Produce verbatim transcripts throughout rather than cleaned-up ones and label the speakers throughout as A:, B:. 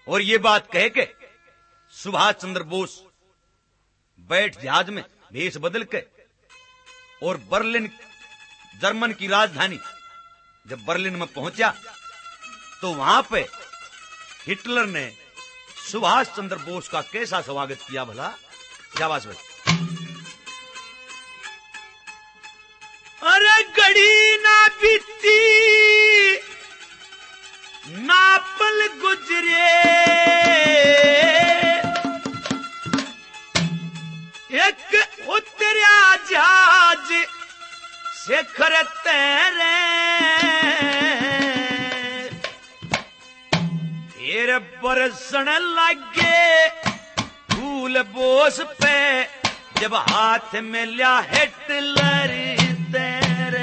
A: और ये बात कह के सुभाष चंद्र बोस बैठ जहाज में भेष बदल के और बर्लिन जर्मन की राजधानी जब बर्लिन में पहुंचा तो वहां पे हिटलर ने सुभाष चंद्र बोस का कैसा स्वागत किया भला। शाबाश भाई। अरे गड़ी ना बीती ना पल गुजरे एक उतरिया जहाज शेखर तेरे फिर बरसण लगे फूल बोस पे जब हाथ में लिया हिटलर तेरे।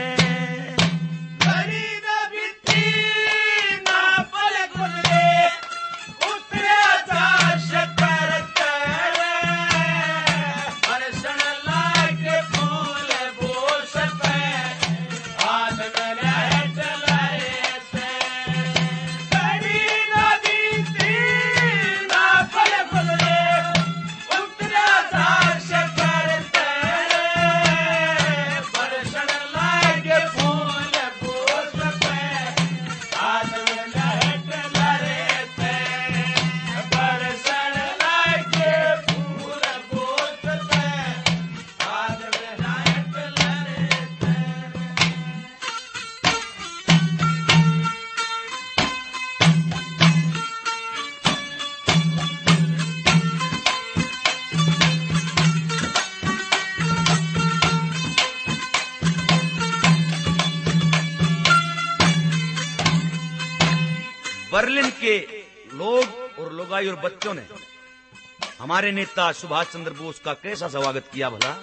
A: बर्लिन के लोग और लोगाई और बच्चों ने हमारे नेता सुभाष चंद्र बोस का कैसा स्वागत किया भला।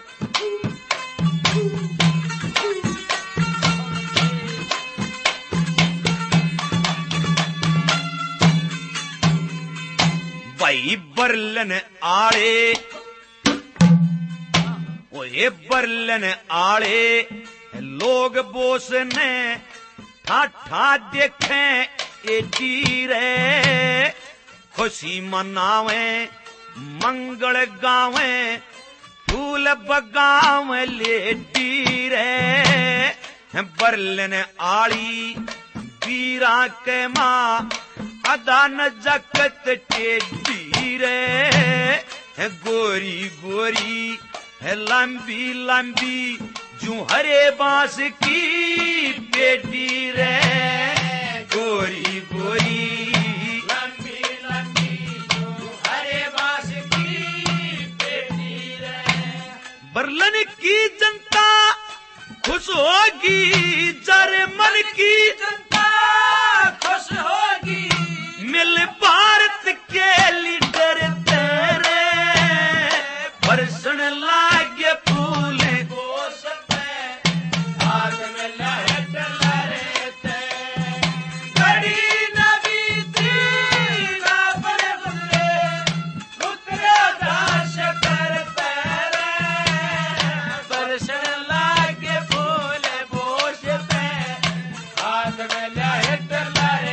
A: भाई बर्लिन आड़े वो ये बर्लिन आड़े लोग बोस ने ठाठा देखे एडी रे खुशी मनावे मंगल गावे फूल बगावे लेडी रे बर्लिन आड़ी वीरा के माँ अदान जगत टेडी रे गोरी गोरी है लंबी लंबी जू हरे बांस की पेटी रे गोरी गोरी लंबी लंबी जू हरे बांस की पेटी रे। बर्लिन की जनता खुश होगी जर्मन की जनता खुश होगी मिल भारत के लीडर तेरे बरसण लागे फूल बोस पे हाथ में लहट लहरे थे घड़ी नबी थी ना पर गुजरे उतरे दाश करते रे बरसण लागे फूल बोस पे हाथ में लहट लहरे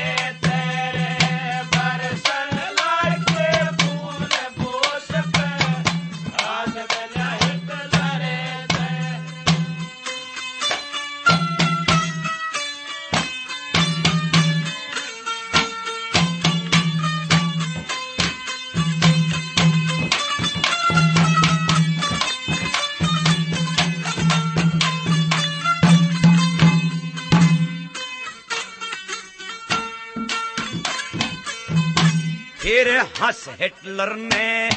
A: फिर हंस हिटलर ने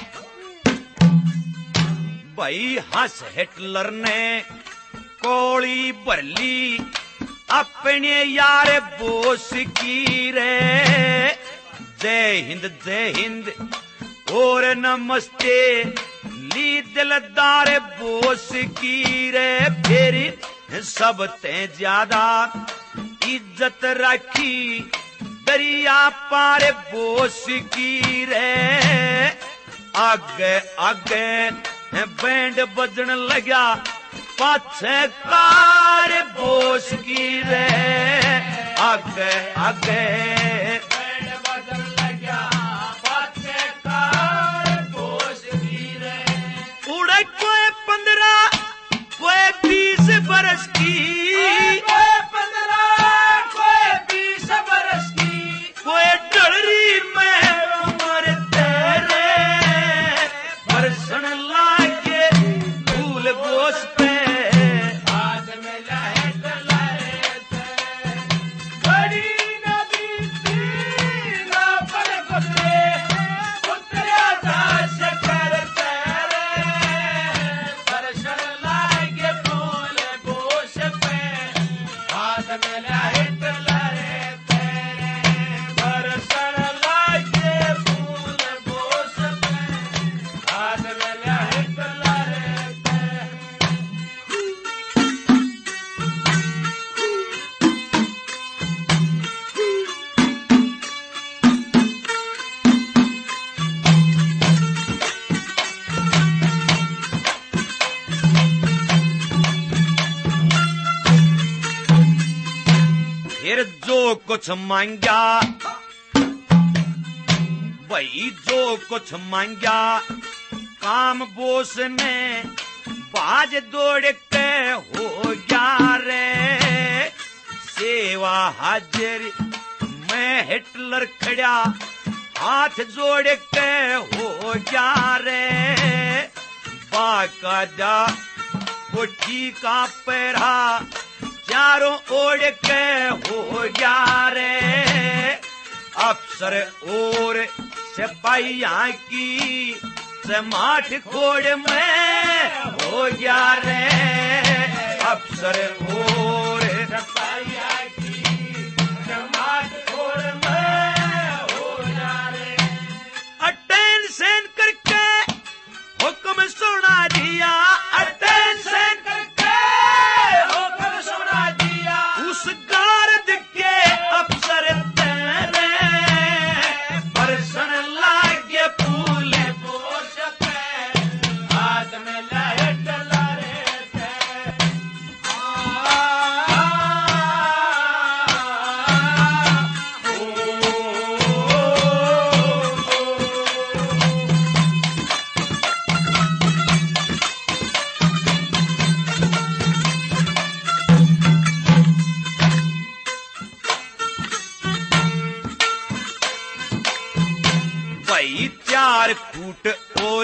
A: भाई हंस हिटलर ने कोड़ी भरली अपने यार बोस की रे जय हिंद जय हिंद और नमस्ते ली दिलदार बोस की रे फिर सब ते ज्यादा इज्जत रखी दरिया पार बोस की रे आगे आगे बैंड बजन लगा पाछे कार बोस की रे आगे आगे बैंड बजन लगा कुछ मांग्या, भाई जो कुछ मांग्या काम बोस ने बाज दौड़ के हो गया रे। सेवा हाजिर मैं हिटलर खड़ा हाथ जोड़ के हो गया रे। बाका जा कोठी का पैरा चारों ओढ़ के हो गया रे। अफसर और सिपाहियां की समाठ खोड़ में हो गया रे। अफसर और सिपाहियां की समाठ खोड़ में हो गया रे। अटेंशन करके हुक्म सुना दिया, अटेंशन करके हुक्म सुना दिया। उस गार्ड के अफसर तेरे बरसन लागे फूल बोस पे, हाथ में लाइट लारे थे। भाई चार फूट और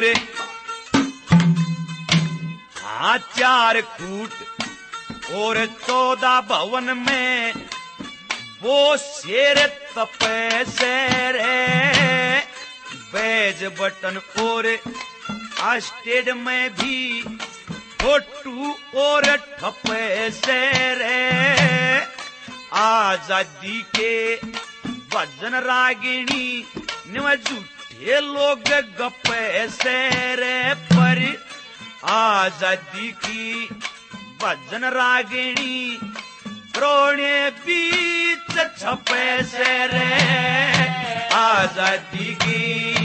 A: हाँ चार फूट और चौदह भवन में वो शेर तपे से रे। बेज बटन और स्टेड में भी फोटू और ठपे से रे। आजादी के भजन रागिणी निव झूठे लोग गप्पे से रे। पर आजादी की भजन रागिणी प्रोणे बीच छपे से रे। आजादी की